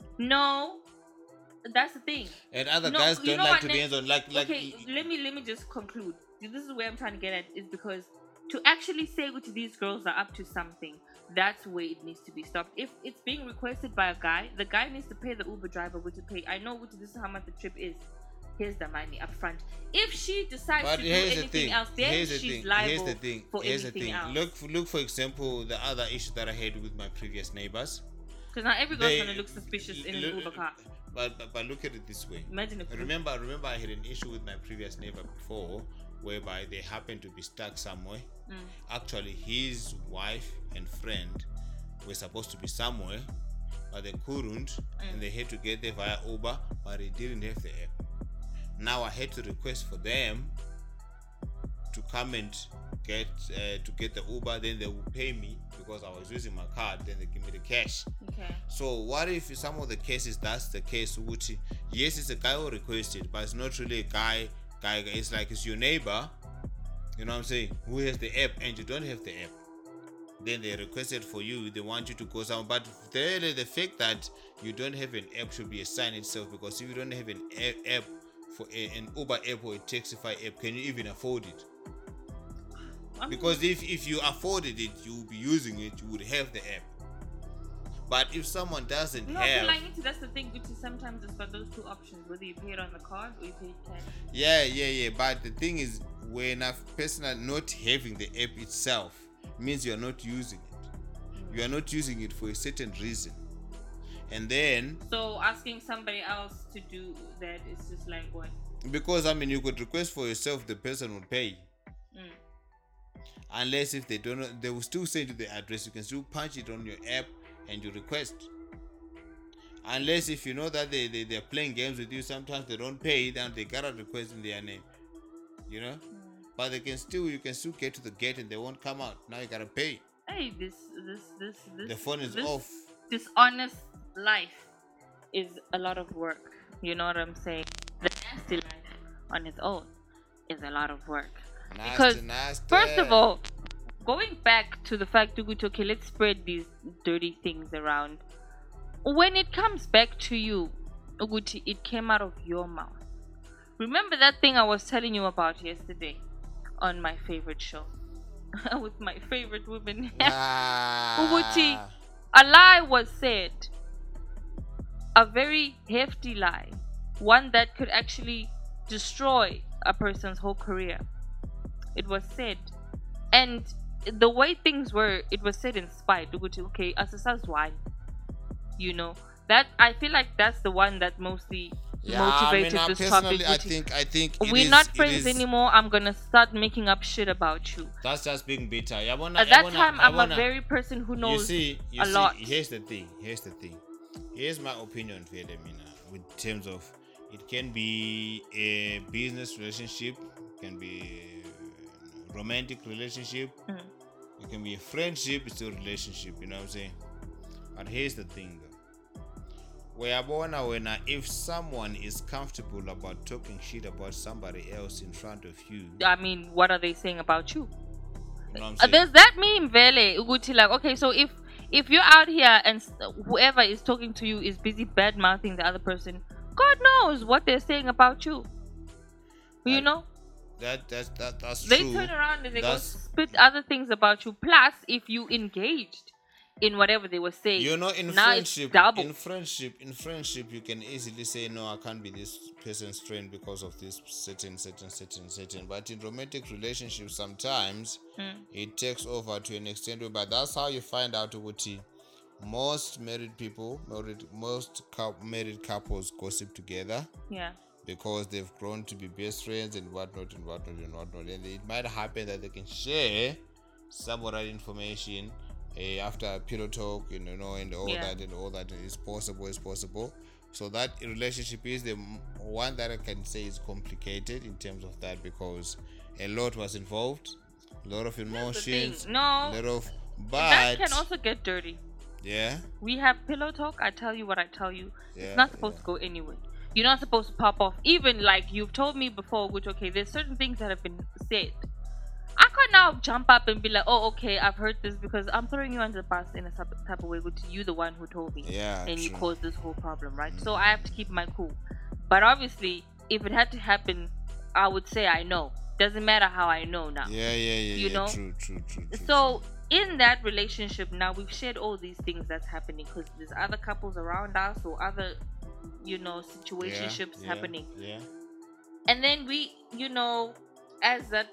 No, that's the thing. and other No, guys you don't know like what, to be Nick? hands on. Like like. Okay, let me let me just conclude. This is where I'm trying to get at is because to actually say which these girls are up to something, that's where it needs to be stopped. If it's being requested by a guy, the guy needs to pay the Uber driver what to pay. I know which this is how much the trip is. Here's the money up front. If she decides But to do here's the anything thing. else, then Here's the she's thing. liable Here's the thing. for Here's the anything thing. else. Look, look for example, the other issue that I had with my previous neighbors. Because not every girl's They- gonna look suspicious in an look- Uber car. But, but but look at it this way. Imagine if Remember, remember, I had an issue with my previous neighbor before, whereby they happened to be stuck somewhere. Mm. Actually, his wife and friend were supposed to be somewhere, but they couldn't, Mm. and they had to get there via Uber, but they didn't have the app. Now I had to request for them to come and get uh, to get the Uber. Then they will pay me because I was using my card. Then they give me the cash. Okay. So what if in some of the cases that's the case? Which yes, it's a guy who requested, but it's not really a guy. Guy, it's like it's your neighbor. You know what I'm saying? Who has the app and you don't have the app? Then they requested for you. They want you to go somewhere, but really the fact that you don't have an app should be a sign itself. Because if you don't have an a- app for a, an Uber app or a Taxify app, can you even afford it? I mean, Because if, if you afforded it, you would be using it, you would have the app. But if someone doesn't no, have, like, that's the thing, which is sometimes it's got those two options, whether you pay it on the card or you pay it cash. yeah, yeah, yeah. But the thing is, when a person not having the app itself means you are not using it. Mm. You are not using it for a certain reason. And then, So asking somebody else to do that is just like what? because I mean, you could request for yourself, the person will pay. Mm. Unless if they don't know, they will still send you the address. You can still punch it on your app and you request. Unless if you know that they, they, they're playing games with you, sometimes they don't pay, then they gotta request in their name. You know? Mm. But they can still, you can still get to the gate and they won't come out. Now you gotta pay. Hey, this, this, this, this. The phone is this, off. This honest life is a lot of work. You know what I'm saying? The nasty life on its own is a lot of work. Nasty, Because nasty. first of all, going back to the fact that okay, let's spread these dirty things around. When it comes back to you, Uguti, it came out of your mouth. Remember that thing I was telling you about yesterday on my favorite show with my favorite women. Uguti, Ah, a lie was said, a very hefty lie, one that could actually destroy a person's whole career. It was said, and the way things were, it was said in spite. Okay, as why, you know that I feel like that's the one that mostly yeah, motivated I mean, uh, this topic. personally, I which is, think, I think it we're is- not it friends is- anymore. I'm gonna start making up shit about you. That's just being bitter. I wanna, At I that wanna- time, I I'm wanna- a very person who You knows see, you a see, lot. here's the thing. Here's the thing. Here's my opinion, Philomena, with terms of it can be a business relationship, it can be a romantic relationship, Mm. it can be a friendship, it's still a relationship, you know what I'm saying? But here's the thing though. Where when if someone is comfortable about talking shit about somebody else in front of you, I mean, what are they saying about you? you know what I'm Uh, saying? Does that mean Vele Uguti, like, okay, so if if you're out here and s- whoever is talking to you is busy bad mouthing the other person, God knows what they're saying about you. You I- know, That that's that that's they true. turn around and they That's- go spit other things about you. Plus, if you engaged in whatever they were saying, You know, in now it's friendship, double. in friendship, in friendship, you can easily say, no, I can't be this person's friend because of this certain, certain, certain, certain. But in romantic relationships, sometimes Mm. it takes over to an extent. But that's how you find out what most married people, married, most cou- married couples gossip together yeah, because they've grown to be best friends and whatnot and whatnot and whatnot. And it might happen that they can share some of that information uh, after a pillow talk, and, you know, and all Yeah. that and all that is possible, is possible. So that relationship is the m- one that I can say is complicated in terms of that because a lot was involved, a lot of That's the emotions, thing. No, a lot of. that But can also get dirty. yeah, We have pillow talk. I tell you what I tell you. Yeah, It's not supposed yeah. to go anywhere. You're not supposed to pop off. Even like you've told me before, which okay, there's certain things that have been said. I can't now jump up and be like, oh, okay, I've heard this because I'm throwing you under the bus in a type type of way, which you the one who told me, yeah, and you true. caused this whole problem, right? So Mhm. I have to keep my cool. But obviously, if it had to happen, I would say I know. Doesn't matter how I know now. Yeah, yeah, yeah. You yeah. know? True, true, true, true. So in that relationship now, we've shared all these things that's happening because there's other couples around us or other, you know, true. Yeah, situationships yeah, happening, Yeah. and then we, you know, as that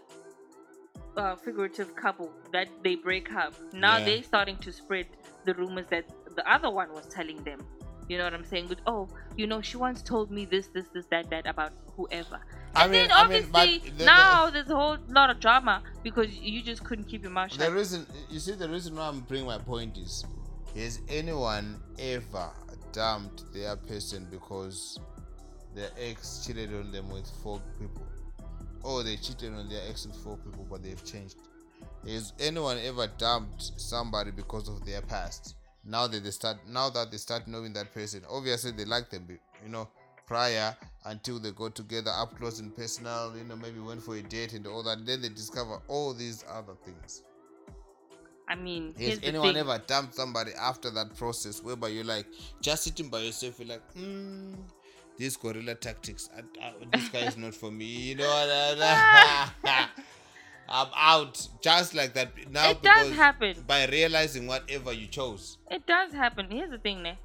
uh, figurative couple that they break up, now Yeah. they starting to spread the rumors that the other one was telling them. You know what I'm saying? With, oh, you know, she once told me this, this, this, that, that about whoever. I And mean, then I mean, obviously but the- the- now there's a whole lot of drama because you just couldn't keep your mouth The shut. reason, you see, the reason why I'm bringing my point is, has anyone ever dumped their person because their ex cheated on them with four people, or they cheated on their ex with four people, but they've changed? Has anyone ever dumped somebody because of their past? Now that they start, now that they start knowing that person, obviously they like them, you know, prior until they go together up close and personal, you know, maybe went for a date and all that. Then they discover all these other things. I mean, Has here's the anyone thing. ever dumped somebody after that process whereby you're like just sitting by yourself, you're like, mm, these guerrilla tactics, I, I, this guy is not for me, you know what I, I'm out just like that now. It does because happen. By realizing whatever you chose. It does happen. Here's the thing, ne?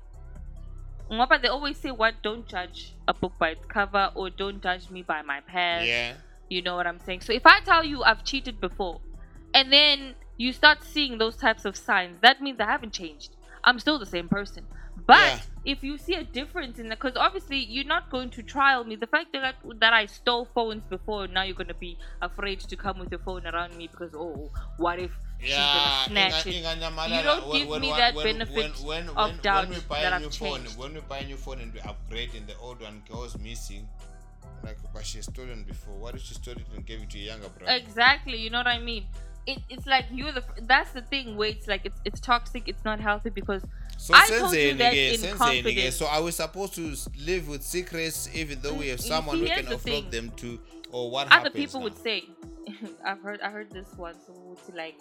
Ngoba they always say, what? Don't judge a book by its cover, or don't judge me by my past. Yeah. You know what I'm saying? So if I tell you I've cheated before, and then you start seeing those types of signs, that means I haven't changed. I'm still the same person. But Yeah. if you see a difference in the, because obviously you're not going to trial me. The fact that that I stole phones before, now you're going to be afraid to come with your phone around me because, oh, what if she's Yeah, going to snatch inga- it? inga nyamalala, You don't when- give when me one- that when- benefit when- when- of when- doubt when we buy that a I've new phone, changed. when we buy a new phone and we upgrade and the old one goes missing, like, but she stolen before. What if she stole it and gave it to your younger brother? Exactly, you know what I mean? It, it's like you're the. That's the thing where it's like it's it's toxic. It's not healthy because So I told you sensei that nige, in sensei nige. confidence. So are we supposed to s- live with secrets even though we have Mm, you someone see, who here's can the offload thing. them to, or what Other happens people now? would say, I've heard I heard this once. It's like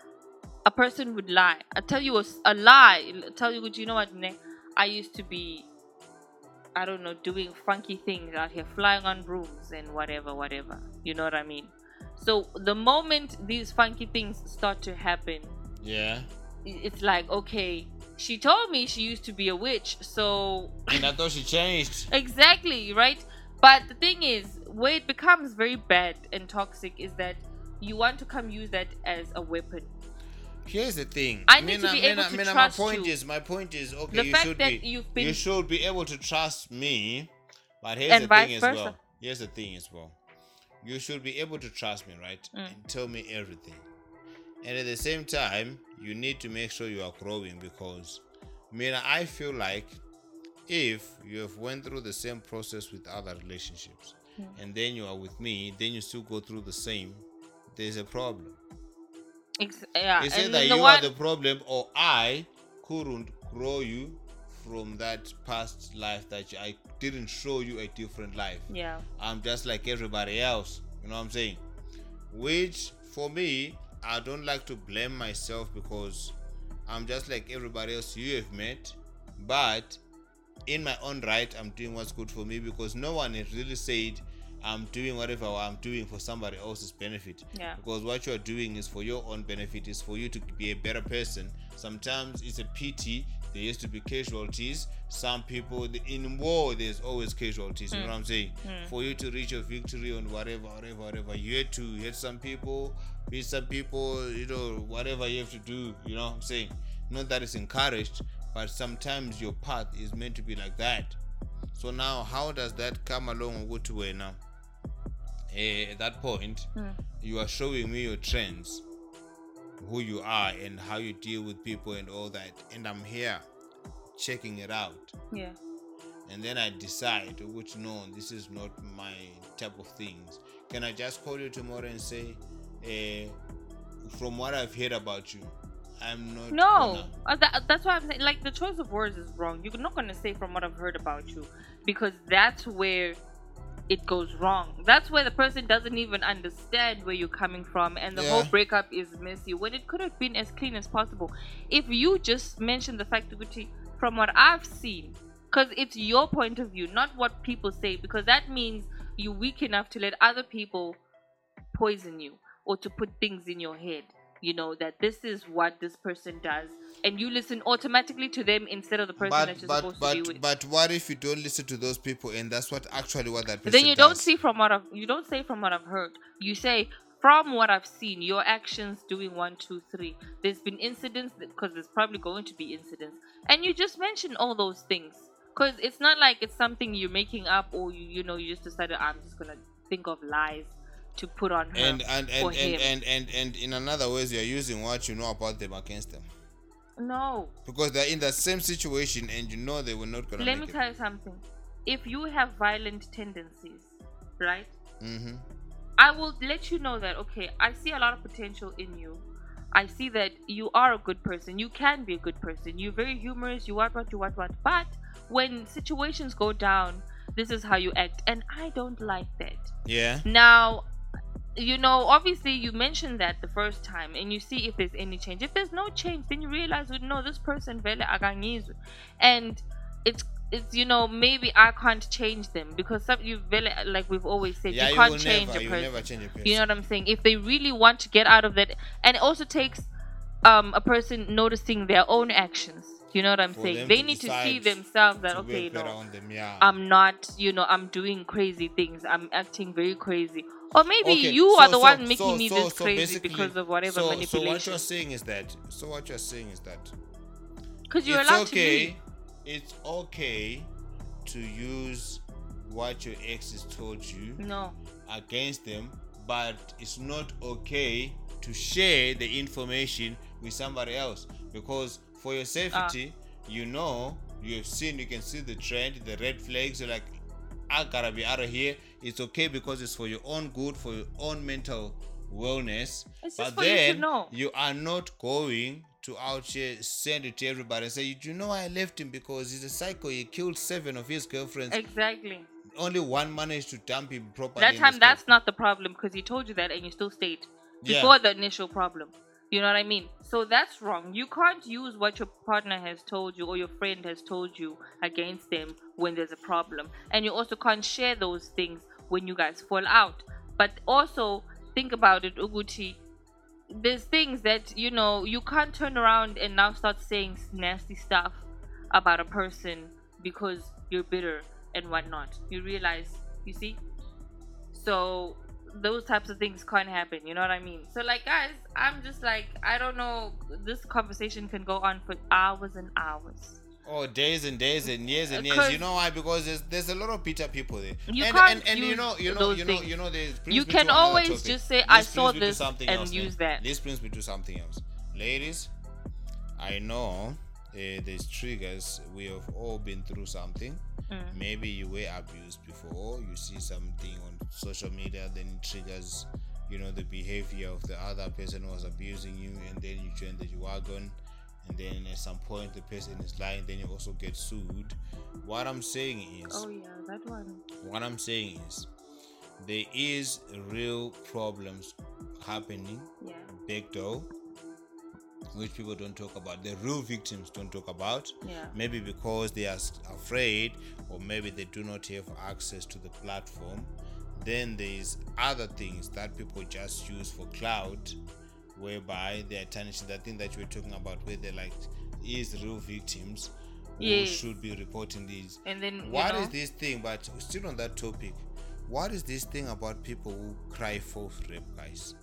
a person would lie. I tell you a, s- a lie. I tell you, you know what? Ne? I used to be, I don't know, doing funky things out here, flying on brooms and whatever, whatever. You know what I mean? So the moment these funky things start to happen, Yeah. i- it's like, okay, she told me she used to be a witch, so And I thought she changed. exactly, right? But the thing is, where it becomes very bad and toxic is that you want to come use that as a weapon. Here's the thing. I need to Mina- be able Mina- to Mina, trust my point you. is, my point is, okay, The you fact should that be, you've been- you should be able to trust me. But here's And the vice thing as versa. well. Here's the thing as well. You should be able to trust me, right? Mm. And tell me everything. And at the same time, you need to make sure you are growing because, I mean, I feel like if you have went through the same process with other relationships, Mm. and then you are with me, then you still go through the same, there's a problem. Ex- yeah, It's and either the you one, are the problem or I couldn't grow you from that past life that you- I didn't show you a different life. yeah, I'm just like everybody else. You know what I'm saying? Which for me, I don't like to blame myself because I'm just like everybody else you have met. But in my own right, I'm doing what's good for me because no one has really said I'm doing whatever I'm doing for somebody else's benefit. yeah, Because what you're doing is for your own benefit, is for you to be a better person. Sometimes it's a pity. There used to be casualties. Some people in war, there's always casualties. You know what I'm saying? Mm. For you to reach your victory on whatever, whatever, whatever, you had to hit some people, beat some people, you know, whatever you have to do. You know what I'm saying? Not that it's encouraged, but sometimes your path is meant to be like that. So now, how does that come along with to where now? Eh, at that point, Mm. you are showing me your trends, who you are and how you deal with people and all that, and I'm here checking it out, yeah, and then I decide which no, this is not my type of things. Can I just call you tomorrow and say, eh, from what I've heard about you, I'm not no, gonna- uh, that, that's why I'm saying, like, the choice of words is wrong. You're not gonna say from what I've heard about you, because that's where it goes wrong. That's where the person doesn't even understand where you're coming from, and the Yeah. whole breakup is messy when it could have been as clean as possible. If you just mention the fact that from what I've seen, because it's your point of view, not what people say, because that means you're weak enough to let other people poison you or to put things in your head, you know, that this is what this person does, and you listen automatically to them instead of the person that But you're but supposed to be but with. but what if you don't listen to those people and that's what actually what that person Then you does? don't see from what I've you don't say from what I've heard. You say from what I've seen, your actions doing one, two, three. There's been incidents because there's probably going to be incidents, and you just mention all those things because it's not like it's something you're making up or you you know you just decided I'm just gonna think of lies to put on her and and or and, him. and, and and and in another ways you're using what you know about them against them No. because they're in the same situation and you know they were not gonna Let me make it. tell you something. If you have violent tendencies, right? Mm-hmm. I will let you know that, okay, I see a lot of potential in you. I see that you are a good person. You can be a good person. You're very humorous. You what, what, you what, what. But when situations go down, this is how you act. And I don't like that. Yeah. Now, you know, obviously you mentioned that the first time and you see if there's any change. If there's no change, then you realize, no, this person vele akangizwe. And it's it's, you know, maybe I can't change them, because some you really, like we've always said, Yeah, you you can't will change never, a you person. will never change a person. You know what I'm saying? If they really want to get out of that, and it also takes um a person noticing their own actions. You know what I'm For saying? them They to need to see decide themselves that to okay, work better no, on them, yeah. I'm not, you know, I'm doing crazy things. I'm acting very crazy. Or maybe Okay, you so- are the so- one making so- me so- this so crazy basically- because of whatever so, So what manipulation. you're saying is that, so what you're saying is that Because you're it's allowed okay, to it's okay to use what your exes told you be. No. against them, but it's not okay to share the information with somebody else, because for your safety, you know, you have seen, you can see the trend, the red flags. You're like, I gotta be out of here. It's okay because it's for your own good, for your own mental wellness. It's just But for you to then know. you are not going to out here send it to everybody and say, you do know I left him because he's a psycho. He killed seven of his girlfriends. Exactly. Only one managed to dump him properly. That in time, the that's state. not the problem, because he told you that and you still stayed Yeah. before the initial problem. You know what I mean? So that's wrong. You can't use what your partner has told you or your friend has told you against them when there's a problem. And you also can't share those things when you guys fall out. But also think about it, Uguchi. There's things that, you know, you can't turn around and now start saying nasty stuff about a person because you're bitter and whatnot. You realize, you see? So those types of things can't happen, you know what I mean? So like, guys, I'm just like, I don't know, this conversation can go on for hours and hours. Oh, days and days and years and years. 'Cause You know why? Because there's there's a lot of bitter people there. You and, can't and, and you use know, you know, those you know, things. you know, there's brings You me to can another always topic. just say, I This saw brings me to this something and else, man. use that. This brings me to something else. Ladies, I know uh, there's triggers. We have all been through something. Mm. Maybe you were abused before. You see something on social media, then it triggers, you know, the behavior of the other person who was abusing you, and then you join the wagon, and then at some point the person is lying, then you also get sued. What I'm saying is, Oh yeah, that one. what I'm saying is, there is real problems happening Yeah. back door, which people don't talk about. The real victims don't talk about. Yeah. Maybe because they are afraid, or maybe they do not have access to the platform. Then there's other things that people just use for clout, whereby they are tarnishing that thing that you were talking about, where they're like, is real victims who Yes. should be reporting these. And then, you What know, is this thing? But still on that topic, what is this thing about people who cry false rape, guys?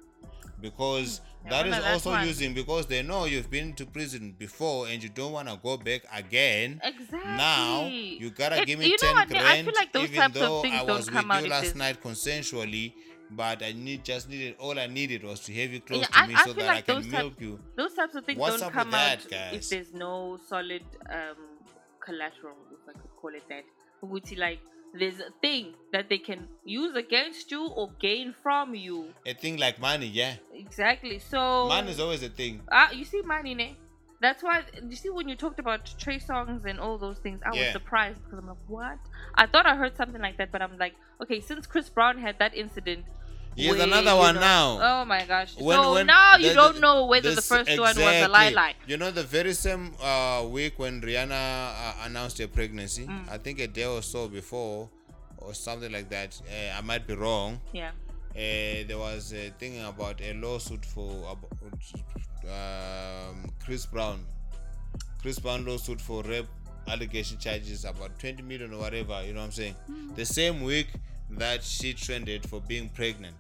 Because Yeah, that well, is that's also one. using, because they know you've been to prison before and you don't want to go back again. Exactly. Now you gotta It- give me you know ten what, I grand, feel like those even types of though things I don't was with come out you if last there's- night consensually. But I need just needed all I needed was to have you close Yeah, to I- me I so feel that like I can those type- milk you. those types of things What's don't up come with that, out guys? if there's no solid um collateral, if I could call it that. Uguti, like there's a thing that they can use against you or gain from you. A thing like money, yeah. Exactly. So Money is always a thing. Ah, you see money, ne? That's why you see when you talked about Trey songs and all those things, I was Yeah. surprised because I'm like, what? I thought I heard something like that, but I'm like, okay, since Chris Brown had that incident. Here's where, another you one know- now. Oh my gosh. When- so when now you the- don't the- know whether the this- first one was a lie exactly. lie. You know, the very same uh, week when Rihanna uh, announced her pregnancy, Mm. I think a day or so before, or something like that. Uh, I might be wrong. Yeah. Uh, there was a thing about a lawsuit for about, um, Chris Brown. Chris Brown lawsuit for rape allegation charges, about twenty million or whatever. You know what I'm saying? Mm. The same week that she trended for being pregnant.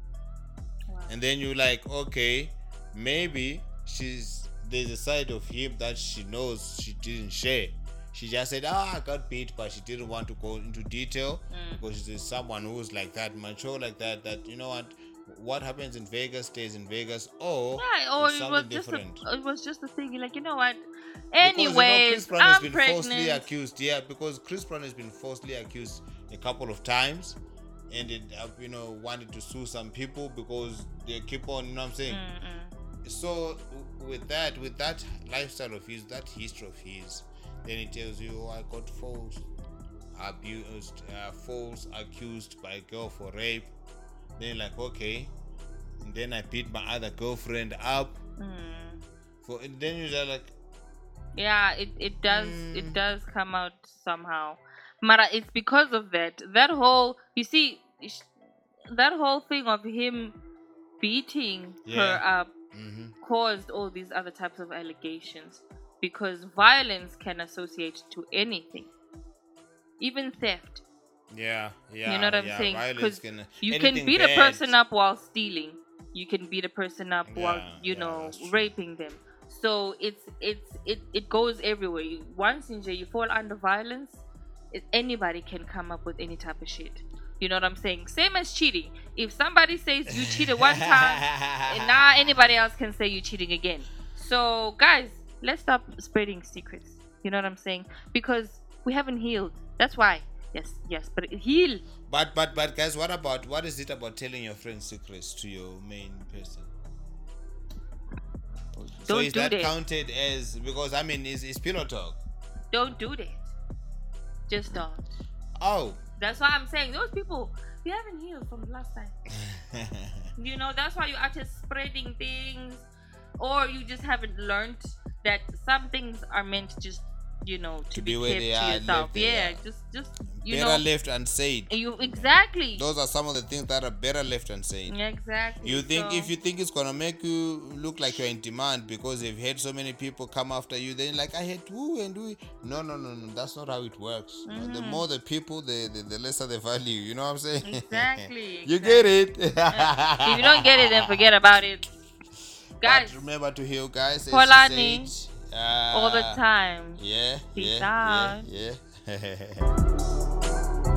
Wow. And then you're like, okay, maybe she's there's a side of him that she knows she didn't share. She just said, ah, I got beat, but she didn't want to go into detail Mm. because she's someone who's like that, mature like that, that, you know what, what happens in Vegas stays in Vegas, or Yeah, or it's it was something just different. a, it was just a thing. You're like, you know what? Because, you know, Anyways, Chris Brown has I'm been pregnant. falsely accused. Yeah, because Chris Brown has been falsely accused a couple of times, ended up, you know, wanted to sue some people because they keep on, you know what I'm saying? Mm-mm. So w- with that, with that lifestyle of his, that history of his, then it tells you, oh, I got false abused, uh, false accused by a girl for rape. Then you're like, okay. And then I beat my other girlfriend up. Mm. For and then you're like, Yeah, it, it does Mm. it does come out somehow. Mara, it's because of that. That whole you see sh- that whole thing of him beating her Yeah. up Mm-hmm. caused all these other types of allegations because violence can associate to anything, even theft. Yeah, yeah. You know what I'm yeah. saying? Violence Because can, you can anything beat a bad. person up while stealing. You can beat a person up while Yeah, you yeah, know that's true. raping them. So it's it's it, it goes everywhere. You, once in jail, you fall under violence. It, anybody can come up with any type of shit. You know what I'm saying? Same as cheating. If somebody says you cheated one time, and now anybody else can say you cheating again. So guys, let's stop spreading secrets. You know what I'm saying? Because we haven't healed. That's why. Yes, yes, but heal. But but but guys, what about what is it about telling your friends secrets to your main person? So Don't is do that that. counted as, because I mean it's, it's pillow talk? Don't do that. Just don't. Oh. That's why I'm saying those people, you haven't healed from last time. You know, that's why you are just spreading things, or you just haven't learned that some things are meant to just, you know, to, To be, be where kept they to are, yourself. left there, Yeah, yeah. just, just you Better know, left unsaid. you exactly, Those are some of the things that are better left unsaid. exactly. You think So, if you think it's gonna make you look like you're in demand because you've had so many people come after you, then like I had woo and woo. No, no, no, no. That's not how it works. Mm-hmm. The more the people, the, the the lesser the value. You know what I'm saying? Exactly, You get it. if you don't get it, then forget about it, guys. But remember to heal, guys. as Polani, she said. Uh, all the time. Yeah. Peace yeah, out. Yeah. Yeah.